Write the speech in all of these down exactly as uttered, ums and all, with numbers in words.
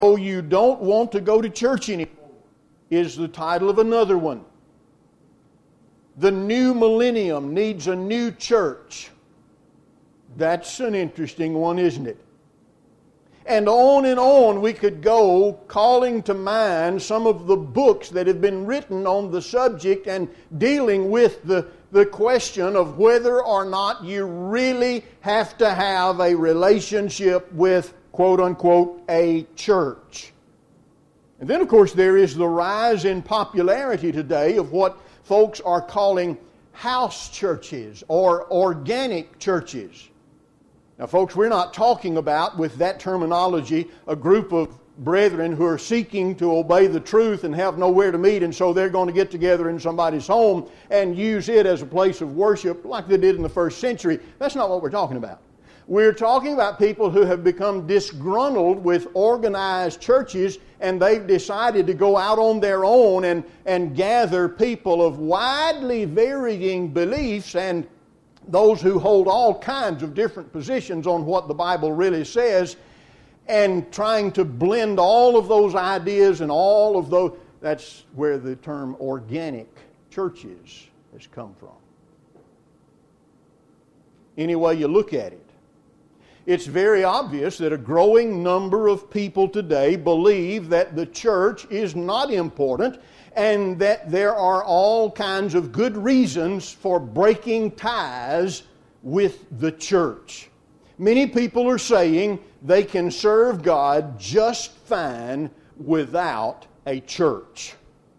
Oh, you don't want to go to church anymore is the title of another one. The new millennium needs a new church. That's an interesting one, isn't it? And on and on we could go, calling to mind some of the books that have been written on the subject and dealing with the, the question of whether or not you really have to have a relationship with, quote unquote, a church. And then, of course, there is the rise in popularity today of what folks are calling house churches or organic churches. Now, folks, we're not talking about, with that terminology, a group of brethren who are seeking to obey the truth and have nowhere to meet, and so they're going to get together in somebody's home and use it as a place of worship like they did in the first century. That's not what we're talking about. We're talking about people who have become disgruntled with organized churches, and they've decided to go out on their own and, and gather people of widely varying beliefs and those who hold all kinds of different positions on what the Bible really says, and trying to blend all of those ideas and all of those. That's where the term organic churches has come from. Any way you look at it, it's very obvious that a growing number of people today believe that the church is not important and that there are all kinds of good reasons for breaking ties with the church. Many people are saying they can serve God just fine without a church.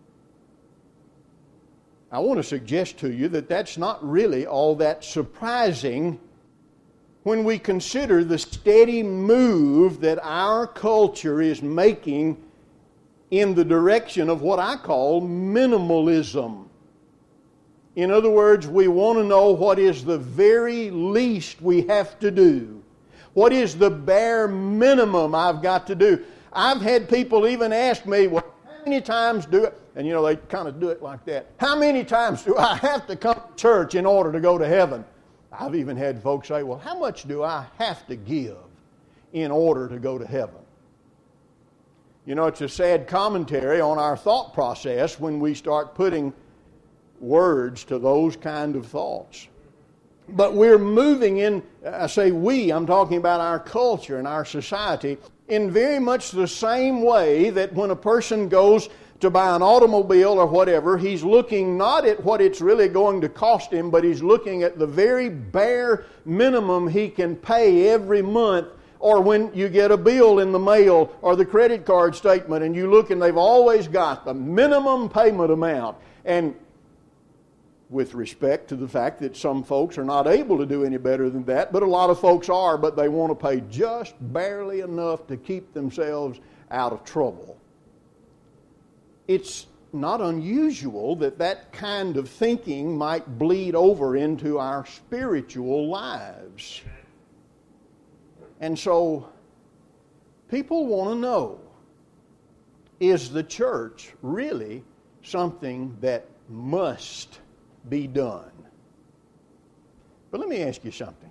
I want to suggest to you that that's not really all that surprising when we consider the steady move that our culture is making in the direction of what I call minimalism. In other words, we want to know what is the very least we have to do. What is the bare minimum I've got to do? I've had people even ask me, well, how many times do it? And you know, they kind of do it like that. How many times do I have to come to church in order to go to heaven? I've even had folks say, well, how much do I have to give in order to go to heaven? You know, it's a sad commentary on our thought process when we start putting words to those kind of thoughts. But we're moving in, I say we, I'm talking about our culture and our society, in very much the same way that when a person goes to buy an automobile or whatever, he's looking not at what it's really going to cost him, but he's looking at the very bare minimum he can pay every month. Or when you get a bill in the mail or the credit card statement and you look and they've always got the minimum payment amount. And with respect to the fact that some folks are not able to do any better than that, but a lot of folks are, but they want to pay just barely enough to keep themselves out of trouble. It's not unusual that that kind of thinking might bleed over into our spiritual lives. And so, people want to know, is the church really something that must be done? But let me ask you something.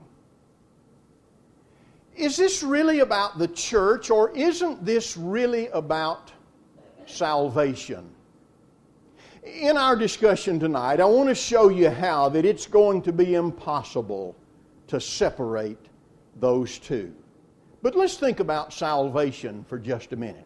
Is this really about the church, or isn't this really about salvation? In our discussion tonight, I want to show you how that it's going to be impossible to separate those two. But let's think about salvation for just a minute.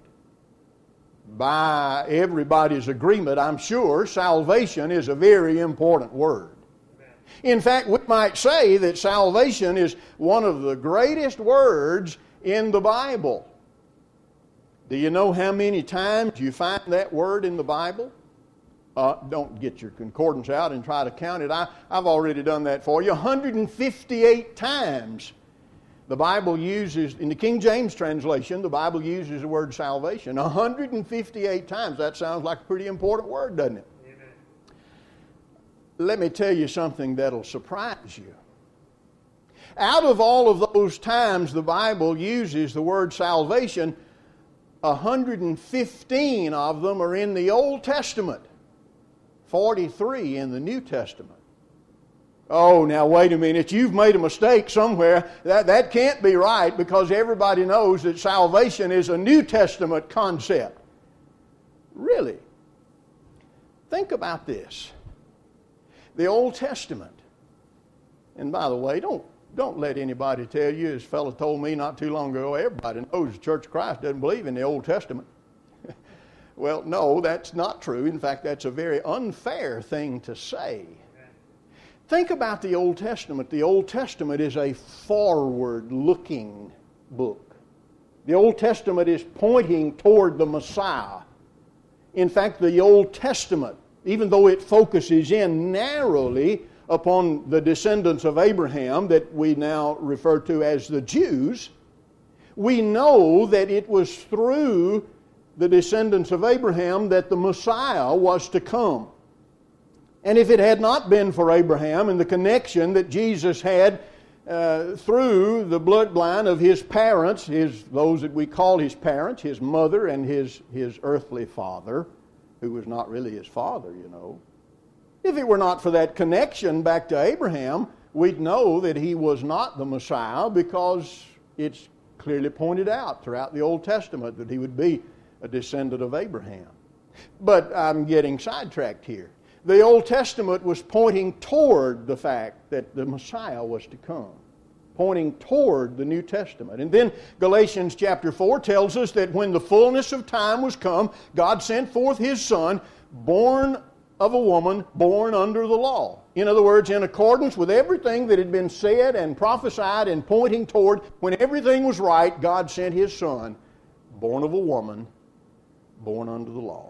By everybody's agreement, I'm sure, salvation is a very important word. In fact, we might say that salvation is one of the greatest words in the Bible. Do you know how many times you find that word in the Bible? Uh, don't get your concordance out and try to count it. I, I've already done that for you. one hundred fifty-eight times the Bible uses, in the King James translation, the Bible uses the word salvation. one hundred fifty-eight times. That sounds like a pretty important word, doesn't it? Amen. Let me tell you something that'll surprise you. Out of all of those times the Bible uses the word salvation, one hundred fifteen of them are in the Old Testament, forty-three in the New Testament. Oh, now wait a minute. You've made a mistake somewhere. That, that can't be right, because everybody knows that salvation is a New Testament concept. Really? Think about this. The Old Testament. And by the way, don't, don't let anybody tell you, as a fellow told me not too long ago, everybody knows the Church of Christ doesn't believe in the Old Testament. Well, no, that's not true. In fact, that's a very unfair thing to say. Think about the Old Testament. The Old Testament is a forward-looking book. The Old Testament is pointing toward the Messiah. In fact, the Old Testament, even though it focuses in narrowly upon the descendants of Abraham that we now refer to as the Jews, we know that it was through the descendants of Abraham that the Messiah was to come. And if it had not been for Abraham and the connection that Jesus had uh, through the bloodline of his parents, his those that we call his parents, his mother and his, his earthly father, who was not really his father, you know. If it were not for that connection back to Abraham, we'd know that he was not the Messiah, because it's clearly pointed out throughout the Old Testament that he would be a descendant of Abraham. But I'm getting sidetracked here. The Old Testament was pointing toward the fact that the Messiah was to come, pointing toward the New Testament. And then Galatians chapter four tells us that when the fullness of time was come, God sent forth His Son, born of a woman, born under the law. In other words, in accordance with everything that had been said and prophesied and pointing toward, when everything was right, God sent His Son, born of a woman, born under the law.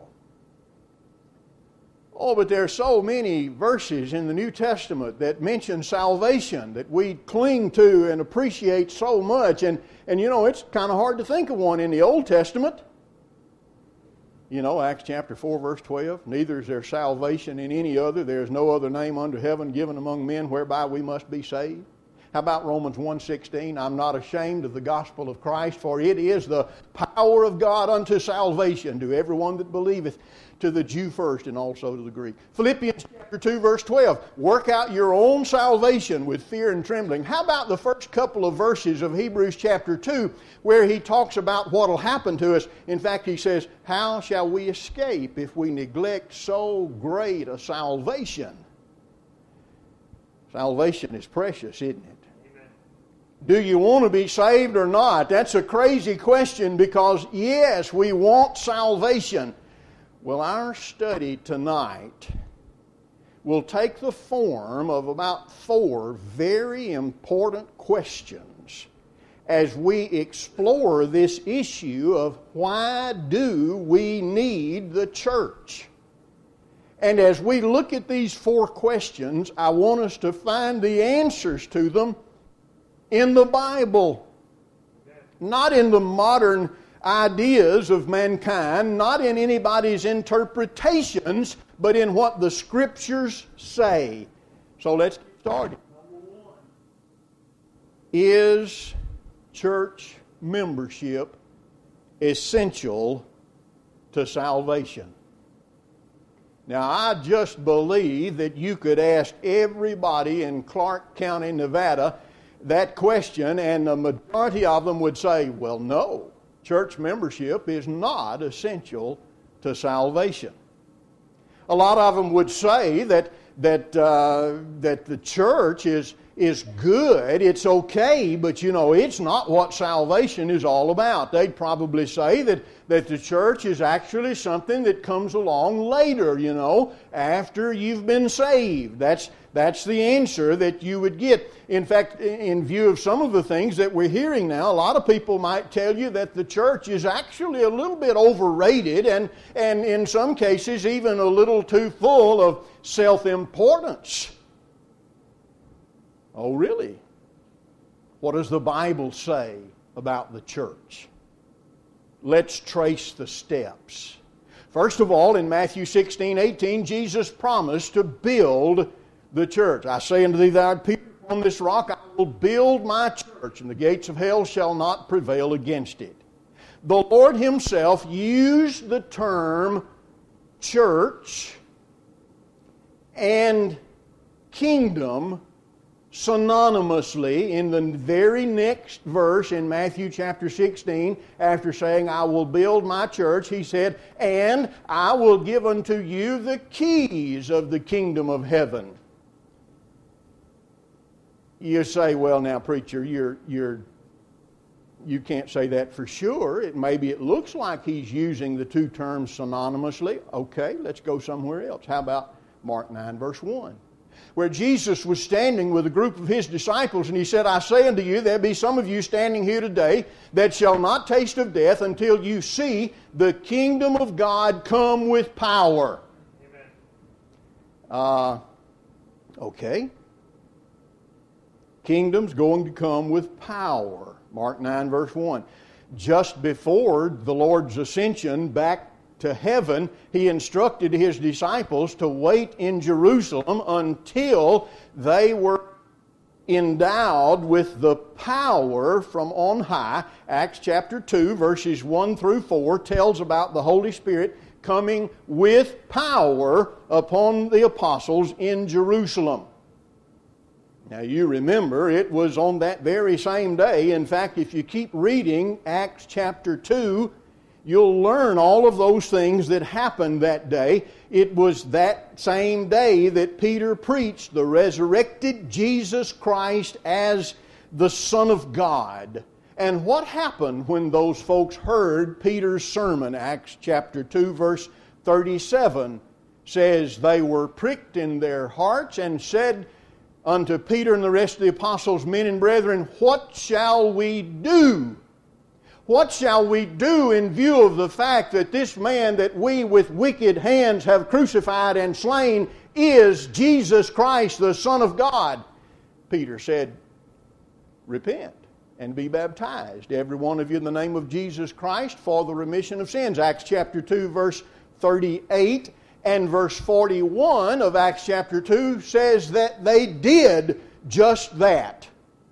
Oh, but there are so many verses in the New Testament that mention salvation that we cling to and appreciate so much. And, and you know, it's kind of hard to think of one in the Old Testament. You know, Acts chapter four, verse twelve, neither is there salvation in any other. There is no other name under heaven given among men whereby we must be saved. How about Romans one sixteen? I'm not ashamed of the gospel of Christ, for it is the power of God unto salvation to everyone that believeth, to the Jew first and also to the Greek. Philippians chapter two, verse twelve, work out your own salvation with fear and trembling. How about the first couple of verses of Hebrews chapter two, where he talks about what will happen to us? In fact, he says, how shall we escape if we neglect so great a salvation? Salvation is precious, isn't it? Do you want to be saved or not? That's a crazy question, because yes, we want salvation. Well, our study tonight will take the form of about four very important questions as we explore this issue of why do we need the church? And as we look at these four questions, I want us to find the answers to them in the Bible, not in the modern ideas of mankind, not in anybody's interpretations, but in what the Scriptures say. So let's get started. Number one, is church membership essential to salvation? Now, I just believe that you could ask everybody in Clark County, Nevada, that question, and the majority of them would say, well, no, church membership is not essential to salvation. A lot of them would say that that uh, that the church is is good, it's okay, but you know, it's not what salvation is all about. They'd probably say that, that the church is actually something that comes along later, you know, after you've been saved. That's That's the answer that you would get. In fact, in view of some of the things that we're hearing now, a lot of people might tell you that the church is actually a little bit overrated and, and in some cases even a little too full of self-importance. Oh, really? What does the Bible say about the church? Let's trace the steps. First of all, in Matthew sixteen eighteen, Jesus promised to build the church. I say unto thee, thou art Peter, on this rock I will build my church, and the gates of hell shall not prevail against it. The Lord Himself used the term church and kingdom synonymously in the very next verse in Matthew chapter sixteen. After saying, I will build my church, he said, and I will give unto you the keys of the kingdom of heaven. You say, well, now, preacher, you're you're you can't say that for sure. It maybe it looks like he's using the two terms synonymously. Okay, let's go somewhere else. How about Mark nine, verse one? Where Jesus was standing with a group of His disciples, and He said, I say unto you, there be some of you standing here today that shall not taste of death until you see the kingdom of God come with power. Amen. Uh, okay. Kingdom's going to come with power. Mark nine, verse one. Just before the Lord's ascension back to heaven, He instructed His disciples to wait in Jerusalem until they were endowed with the power from on high. Acts chapter two, verses one through four tells about the Holy Spirit coming with power upon the apostles in Jerusalem. Now you remember, it was on that very same day. In fact, if you keep reading Acts chapter two, you'll learn all of those things that happened that day. It was that same day that Peter preached the resurrected Jesus Christ as the Son of God. And what happened when those folks heard Peter's sermon? Acts chapter two, verse thirty-seven says, they were pricked in their hearts and said unto Peter and the rest of the apostles, men and brethren, what shall we do? What shall we do in view of the fact that this man that we with wicked hands have crucified and slain is Jesus Christ, the Son of God? Peter said, repent and be baptized, every one of you, in the name of Jesus Christ for the remission of sins. Acts chapter two, verse thirty-eight and verse forty-one of Acts chapter two says that they did just that.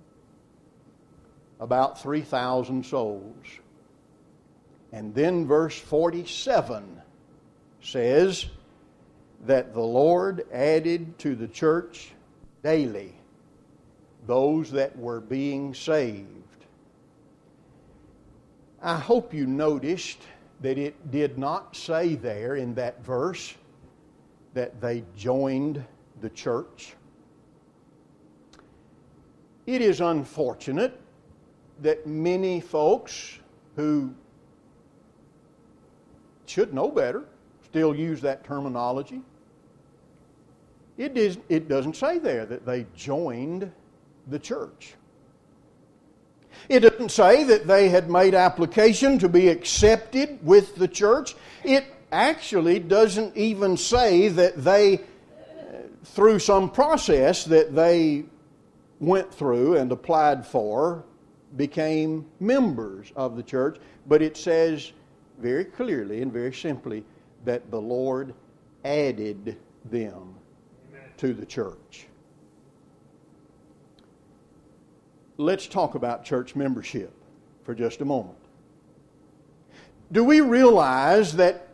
About three thousand souls. And then verse forty-seven says that the Lord added to the church daily those that were being saved. I hope you noticed that it did not say there in that verse that they joined the church. It is unfortunate that many folks who should know better still use that terminology. It is, it doesn't say there that they joined the church. It doesn't say that they had made application to be accepted with the church. It actually doesn't even say that they, through some process that they went through and applied for, became members of the church. But it says very clearly and very simply that the Lord added them Amen. To the church. Let's talk about church membership for just a moment. Do we realize that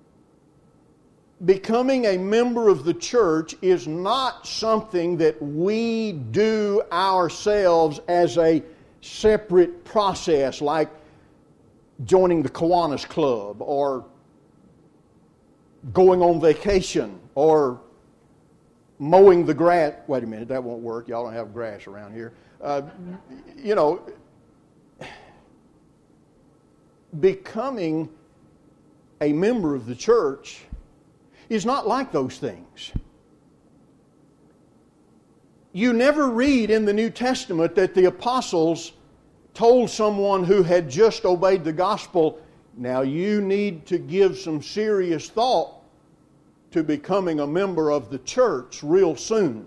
becoming a member of the church is not something that we do ourselves as a separate process, like joining the Kiwanis Club or going on vacation or mowing the grass? Wait a minute, that won't work. Y'all don't have grass around here. Uh, you know, becoming a member of the church is not like those things. You never read in the New Testament that the apostles told someone who had just obeyed the gospel, now you need to give some serious thought to becoming a member of the church real soon.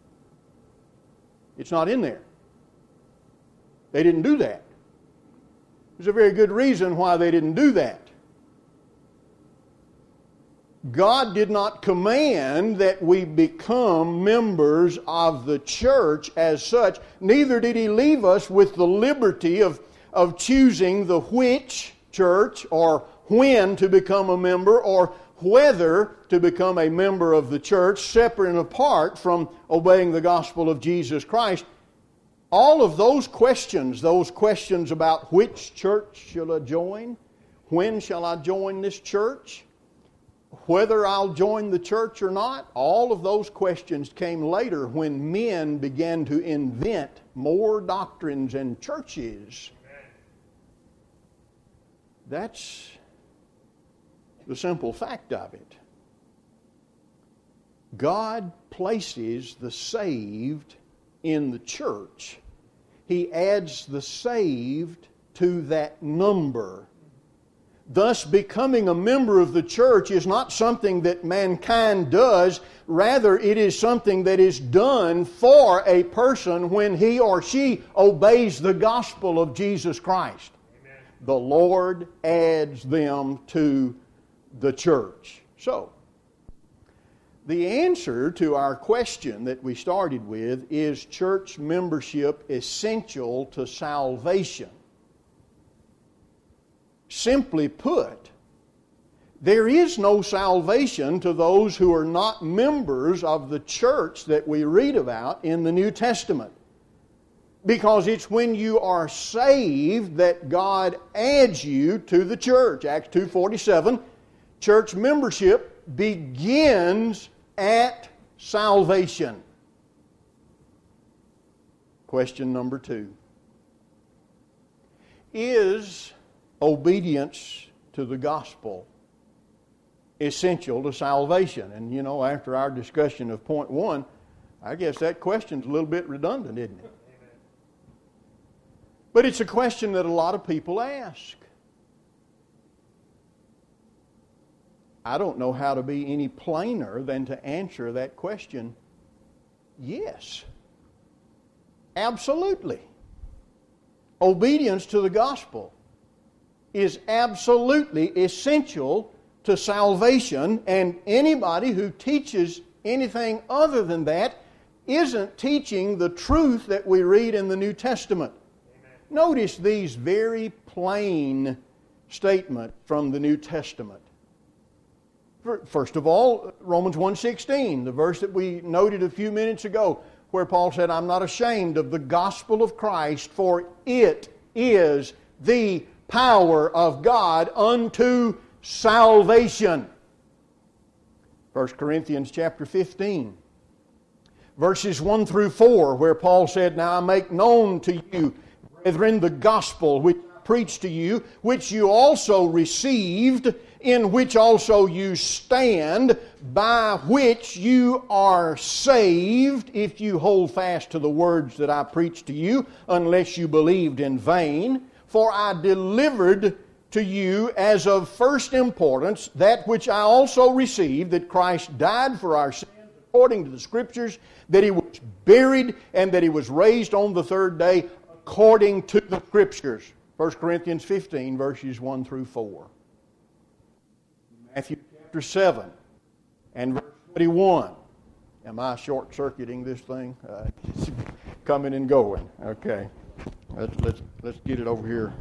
It's not in there. They didn't do that. There's a very good reason why they didn't do that. God did not command that we become members of the church as such. Neither did He leave us with the liberty of, of choosing the which church or when to become a member or whether to become a member of the church, separate and apart from obeying the gospel of Jesus Christ. All of those questions, those questions about which church shall I join, when shall I join this church, whether I'll join the church or not, all of those questions came later when men began to invent more doctrines and churches. That's the simple fact of it. God places the saved in the church. He adds the saved to that number. Thus, becoming a member of the church is not something that mankind does. Rather, it is something that is done for a person when he or she obeys the gospel of Jesus Christ. Amen. The Lord adds them to the church. So, the answer to our question that we started with is church membership essential to salvation? Simply put, there is no salvation to those who are not members of the church that we read about in the New Testament. Because it's when you are saved that God adds you to the church. Acts two forty-seven, church membership begins at salvation. Question number two. Is obedience to the gospel essential to salvation? And you know, after our discussion of point one, I guess that question's a little bit redundant, isn't it? Amen. But it's a question that a lot of people ask. I don't know how to be any plainer than to answer that question. Yes. Absolutely. Obedience to the gospel is absolutely essential to salvation, and anybody who teaches anything other than that isn't teaching the truth that we read in the New Testament. Amen. Notice these very plain statements from the New Testament. First of all, Romans one sixteen, the verse that we noted a few minutes ago, where Paul said, I'm not ashamed of the gospel of Christ, for it is the power of God unto salvation. First Corinthians chapter fifteen, verses one through four, where Paul said, Now I make known to you, brethren, the gospel which I preached to you, which you also received, in which also you stand, by which you are saved, if you hold fast to the words that I preached to you, unless you believed in vain. For I delivered to you as of first importance that which I also received, that Christ died for our sins according to the Scriptures, that He was buried, and that He was raised on the third day according to the Scriptures. First Corinthians fifteen, verses one through four. Matthew chapter seven and verse twenty-one. Am I short-circuiting this thing? Uh, it's coming and going. Okay. Let's, let's, let's get it over here.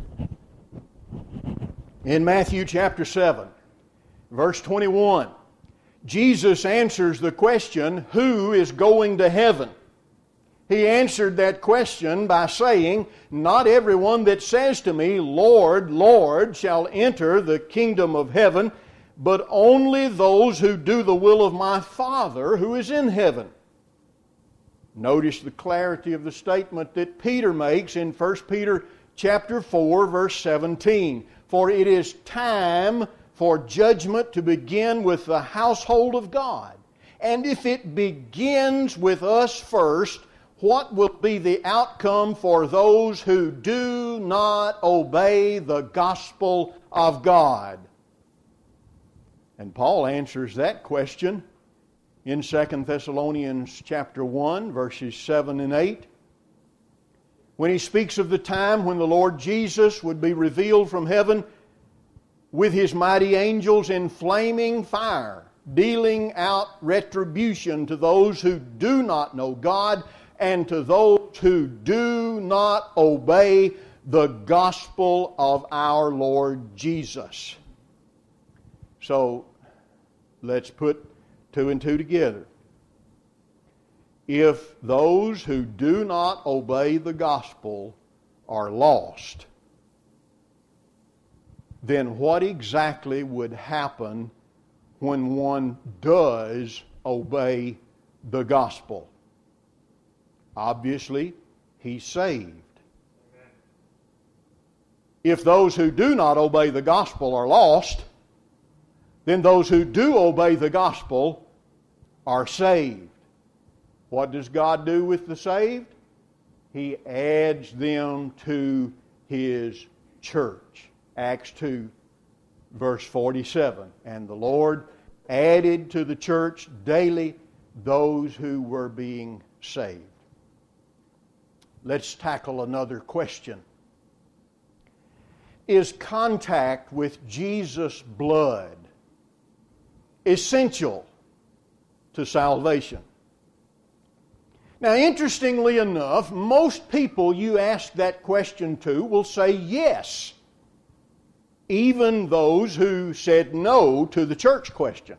In Matthew chapter seven, verse twenty-one, Jesus answers the question, who is going to heaven? He answered that question by saying, Not everyone that says to me, Lord, Lord, shall enter the kingdom of heaven, but only those who do the will of my Father who is in heaven. Notice the clarity of the statement that Peter makes in First Peter chapter four, verse seventeen. For it is time for judgment to begin with the household of God. And if it begins with us first, what will be the outcome for those who do not obey the gospel of God? And Paul answers that question in Second Thessalonians chapter one, verses seven and eight. When he speaks of the time when the Lord Jesus would be revealed from heaven with His mighty angels in flaming fire, dealing out retribution to those who do not know God and to those who do not obey the gospel of our Lord Jesus. So, let's put two and two together. If those who do not obey the gospel are lost, then what exactly would happen when one does obey the gospel? Obviously, he's saved. If those who do not obey the gospel are lost, then those who do obey the gospel are saved. What does God do with the saved? He adds them to His church. Acts two, verse forty-seven. And the Lord added to the church daily those who were being saved. Let's tackle another question. Is contact with Jesus' blood essential to salvation? Now, interestingly enough, most people you ask that question to will say yes, even those who said no to the church question.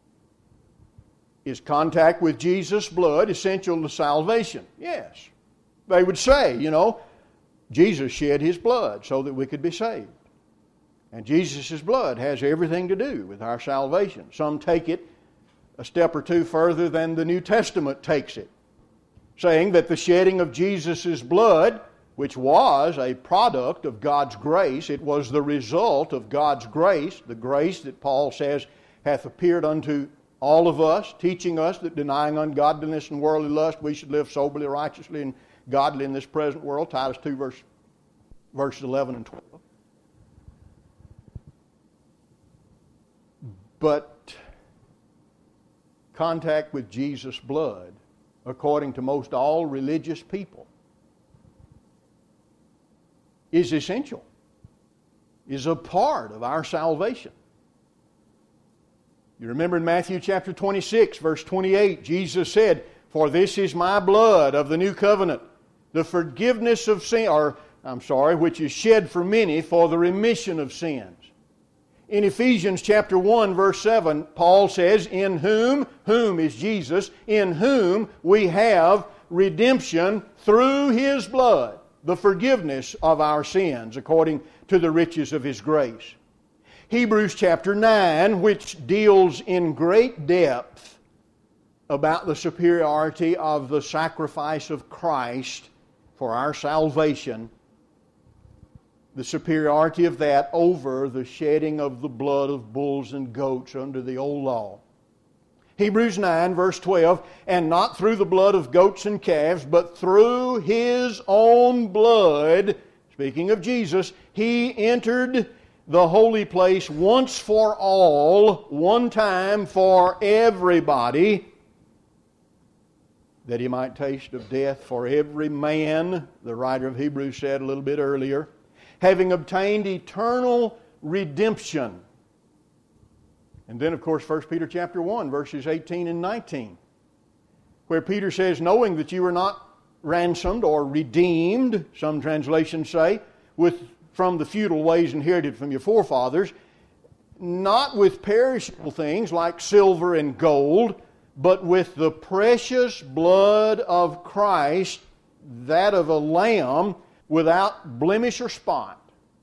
Is contact with Jesus' blood essential to salvation? Yes. They would say, you know, Jesus shed His blood so that we could be saved. And Jesus' blood has everything to do with our salvation. Some take it a step or two further than the New Testament takes it, saying that the shedding of Jesus' blood, which was a product of God's grace, it was the result of God's grace, the grace that Paul says hath appeared unto all of us, teaching us that denying ungodliness and worldly lust, we should live soberly, righteously, and godly in this present world. Titus two, verse, verses eleven and twelve. But contact with Jesus' blood, according to most all religious people, is essential, is a part of our salvation. You remember in Matthew chapter twenty-six, verse twenty-eight, Jesus said, "For this is my blood of the new covenant, the forgiveness of sin," or, I'm sorry, which is shed for many for the remission of sins. In Ephesians chapter one, verse seven, Paul says, "In whom," whom is Jesus, "in whom we have redemption through His blood, the forgiveness of our sins, according to the riches of His grace." Hebrews chapter nine, which deals in great depth about the superiority of the sacrifice of Christ for our salvation, the superiority of that over the shedding of the blood of bulls and goats under the old law. Hebrews nine, verse twelve, "And not through the blood of goats and calves, but through His own blood," speaking of Jesus, "He entered the holy place once for all, one time for everybody, that He might taste of death for every man," the writer of Hebrews said a little bit earlier, "having obtained eternal redemption." And then, of course, First Peter chapter one, verses eighteen and nineteen, where Peter says, "Knowing that you were not ransomed or redeemed," some translations say, with from the feudal ways inherited from your forefathers, "not with perishable things like silver and gold, but with the precious blood of Christ, that of a lamb without blemish or spot."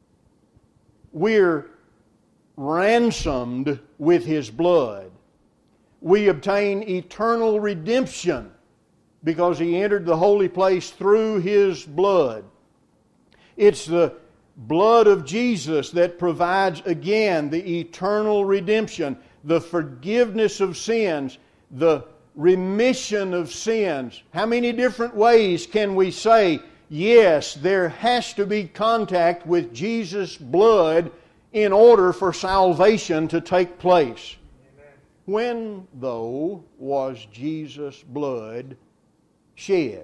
We're ransomed with His blood. We obtain eternal redemption because He entered the holy place through His blood. It's the blood of Jesus that provides again the eternal redemption, the forgiveness of sins, the remission of sins. How many different ways can we say, yes, there has to be contact with Jesus' blood in order for salvation to take place? Amen. When, though, was Jesus' blood shed?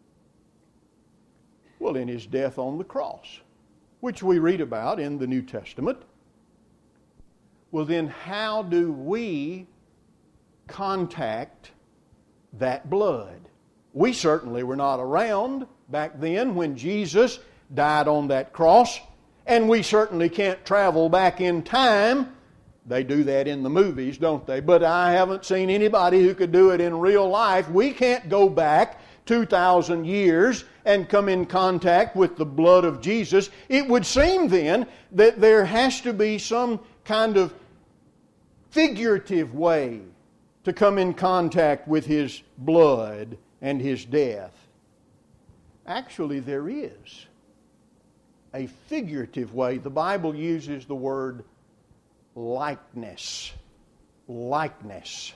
Well, in His death on the cross, which we read about in the New Testament. Well, then how do we contact that blood? We certainly were not around back then when Jesus died on that cross, and we certainly can't travel back in time They do that in the movies, don't they? But I haven't seen anybody who could do it in real life. We can't go back two thousand years and come in contact with the blood of Jesus. It would seem then that there has to be some kind of figurative way to come in contact with His blood and His death. Actually, there is a figurative way. The Bible uses the word likeness. Likeness.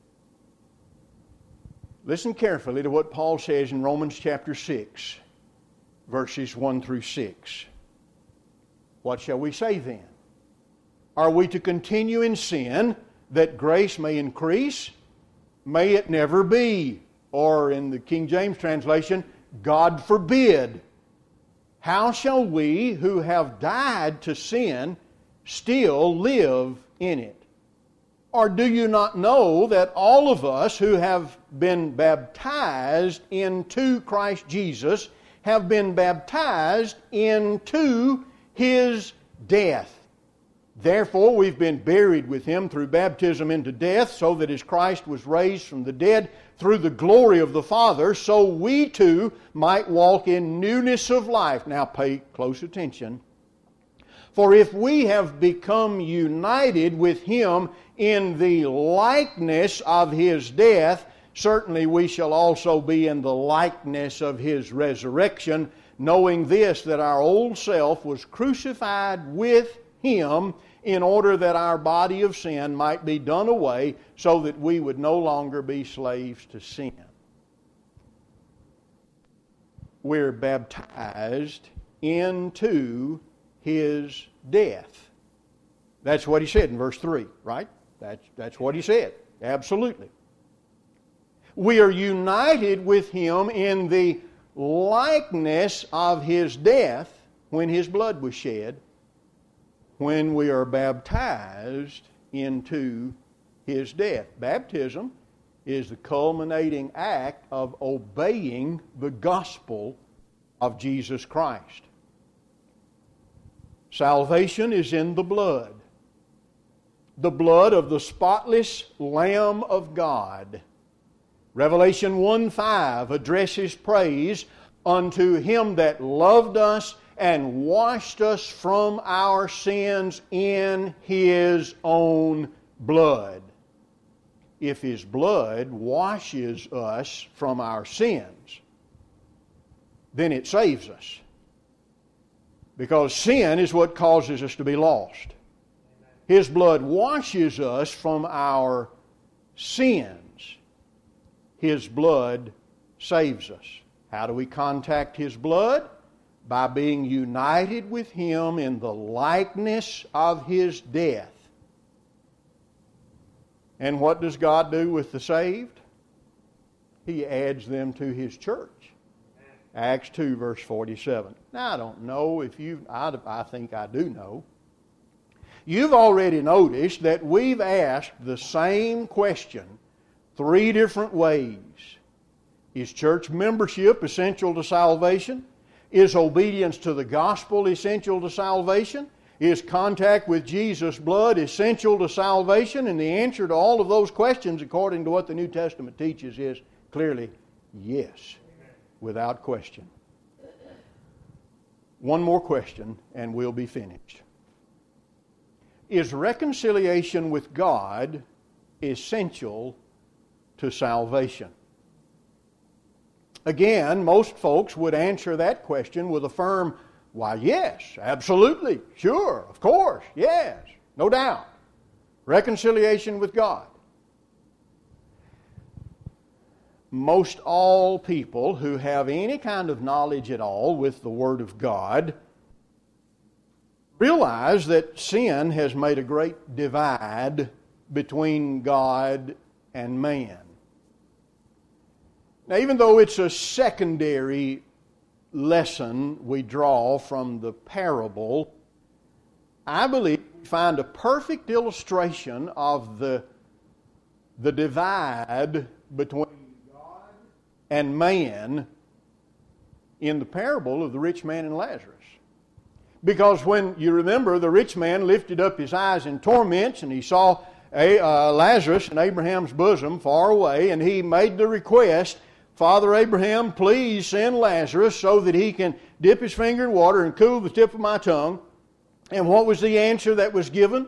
Listen carefully to what Paul says in Romans chapter six, verses one through six. What shall we say then? Are we to continue in sin that grace may increase? May it never be. Or in the King James translation, God forbid. How shall we who have died to sin still live in it? Or do you not know that all of us who have been baptized into Christ Jesus have been baptized into His death? Therefore we've been buried with Him through baptism into death, so that as Christ was raised from the dead through the glory of the Father, so we too might walk in newness of life. Now pay close attention. For if we have become united with Him in the likeness of His death, certainly we shall also be in the likeness of His resurrection, knowing this, that our old self was crucified with Him in order that our body of sin might be done away, so that we would no longer be slaves to sin. We're baptized into His death. That's what he said in verse three, right? That's, that's what he said. Absolutely. We are united with Him in the likeness of His death when His blood was shed, when we are baptized into His death. Baptism is the culminating act of obeying the gospel of Jesus Christ. Salvation is in the blood. The blood of the spotless Lamb of God. Revelation one five addresses praise unto Him that loved us and washed us from our sins in His own blood. If His blood washes us from our sins, then it saves us. Because sin is what causes us to be lost. His blood washes us from our sins. His blood saves us. How do we contact His blood? By being united with Him in the likeness of His death. And what does God do with the saved? He adds them to His church. Acts two, verse forty-seven. Now, I don't know if you, I, I think I do know. You've already noticed that we've asked the same question three different ways. Is church membership essential to salvation? Is obedience to the gospel essential to salvation? Is contact with Jesus' blood essential to salvation? And the answer to all of those questions, according to what the New Testament teaches, is clearly yes, without question. One more question and we'll be finished. Is reconciliation with God essential to salvation? Again, most folks would answer that question with a firm, why, yes, absolutely, sure, of course, yes, no doubt. Reconciliation with God. Most all people who have any kind of knowledge at all with the Word of God realize that sin has made a great divide between God and man. Now, even though it's a secondary lesson we draw from the parable, I believe we find a perfect illustration of the, the divide between God and man in the parable of the rich man and Lazarus. Because when you remember, the rich man lifted up his eyes in torments, and he saw a, uh, Lazarus in Abraham's bosom far away, and he made the request, Father Abraham, please send Lazarus so that he can dip his finger in water and cool the tip of my tongue. And what was the answer that was given?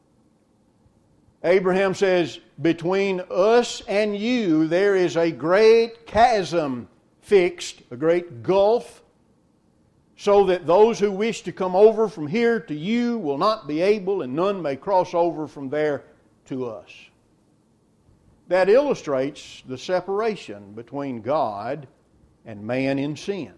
Abraham says, between us and you there is a great chasm fixed, a great gulf, so that those who wish to come over from here to you will not be able, and none may cross over from there to us. That illustrates the separation between God and man in sin.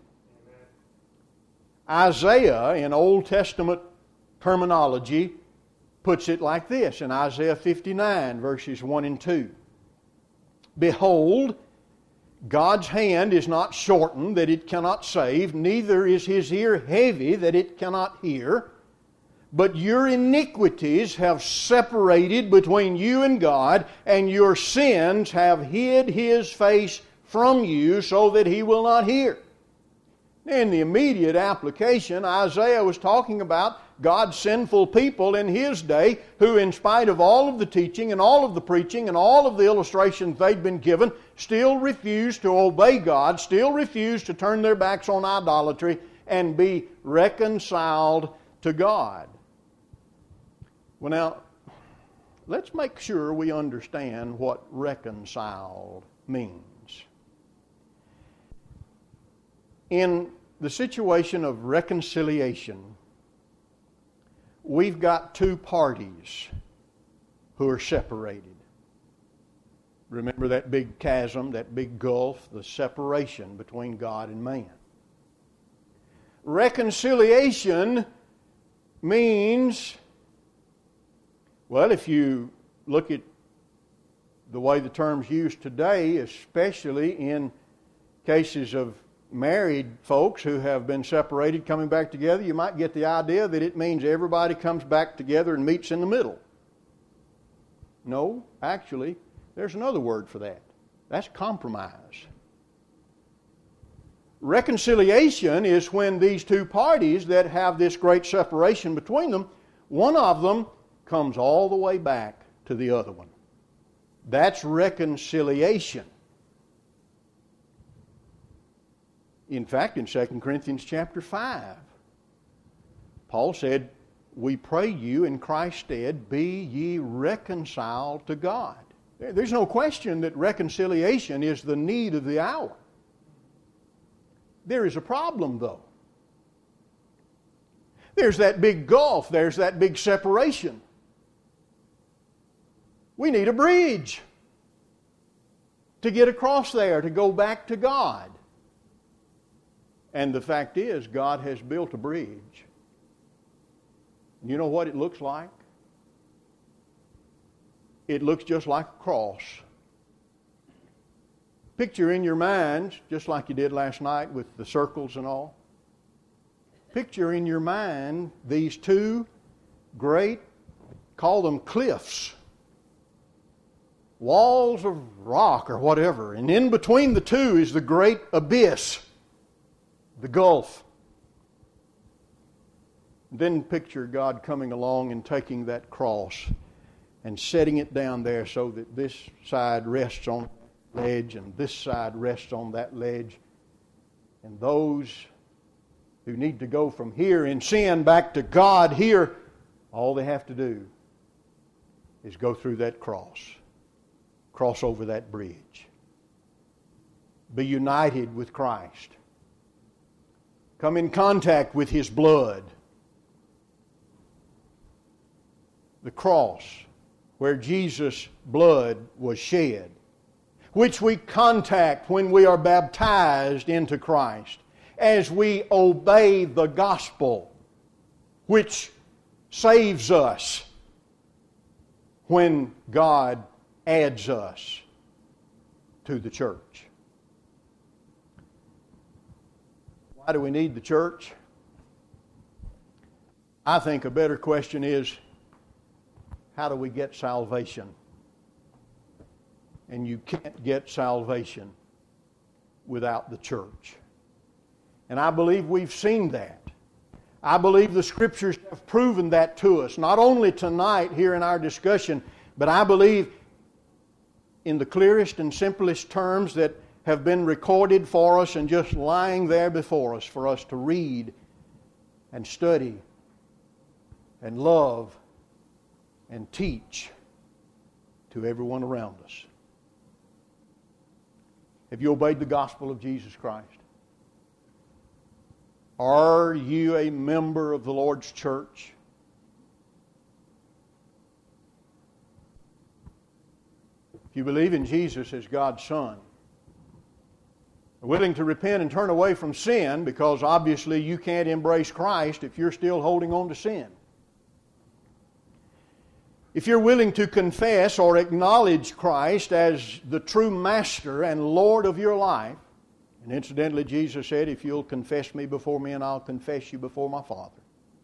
Isaiah, in Old Testament terminology, puts it like this in Isaiah fifty-nine, verses one and two. Behold, God's hand is not shortened that it cannot save, neither is His ear heavy that it cannot hear. But your iniquities have separated between you and God, and your sins have hid His face from you so that He will not hear. In the immediate application, Isaiah was talking about God's sinful people in his day who, in spite of all of the teaching and all of the preaching and all of the illustrations they'd been given, still refused to obey God, still refused to turn their backs on idolatry and be reconciled to God. Well, now, let's make sure we understand what reconciled means. In the situation of reconciliation, we've got two parties who are separated. Remember that big chasm, that big gulf, the separation between God and man. Reconciliation means, well, if you look at the way the term's used today, especially in cases of married folks who have been separated coming back together, you might get the idea that it means everybody comes back together and meets in the middle. No, actually, there's another word for that. That's compromise. Reconciliation is when these two parties that have this great separation between them, one of them comes all the way back to the other one. That's reconciliation. In fact, in Second Corinthians chapter five, Paul said, we pray you in Christ's stead, be ye reconciled to God. There's no question that reconciliation is the need of the hour. There is a problem, though. There's that big gulf. There's that big separation. We need a bridge to get across there, to go back to God. And the fact is, God has built a bridge. You know what it looks like? It looks just like a cross. Picture in your mind, just like you did last night with the circles and all, picture in your mind these two great, call them cliffs, walls of rock or whatever, and in between the two is the great abyss, the gulf. Then picture God coming along and taking that cross and setting it down there so that this side rests on the ledge and this side rests on that ledge. And those who need to go from here in sin back to God here, all they have to do is go through that cross, cross over that bridge, be united with Christ, come in contact with His blood. The cross where Jesus' blood was shed, which we contact when we are baptized into Christ, as we obey the gospel, which saves us when God adds us to the church. Why do we need the church? I think a better question is, how do we get salvation? And you can't get salvation without the church. And I believe we've seen that. I believe the Scriptures have proven that to us, not only tonight here in our discussion, but I believe in the clearest and simplest terms that have been recorded for us and just lying there before us for us to read and study and love and teach to everyone around us. Have you obeyed the gospel of Jesus Christ? Are you a member of the Lord's church? If you believe in Jesus as God's Son, are willing to repent and turn away from sin, because obviously you can't embrace Christ if you're still holding on to sin. If you're willing to confess or acknowledge Christ as the true Master and Lord of your life, and incidentally Jesus said, if you'll confess me before men, I'll confess you before my Father.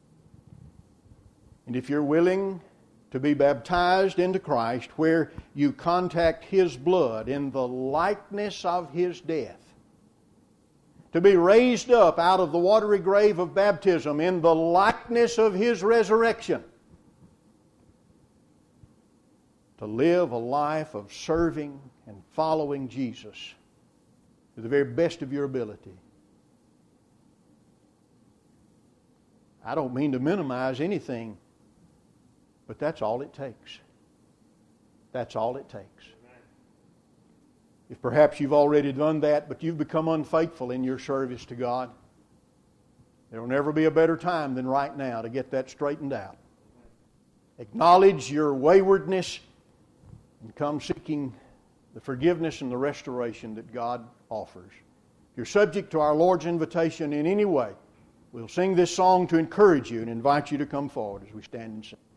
And if you're willing to be baptized into Christ, where you contact His blood in the likeness of His death, to be raised up out of the watery grave of baptism in the likeness of His resurrection, to live a life of serving and following Jesus to the very best of your ability. I don't mean to minimize anything, but that's all it takes. That's all it takes. If perhaps you've already done that, but you've become unfaithful in your service to God, there will never be a better time than right now to get that straightened out. Acknowledge your waywardness and come seeking the forgiveness and the restoration that God offers. If you're subject to our Lord's invitation in any way, we'll sing this song to encourage you and invite you to come forward as we stand and sing.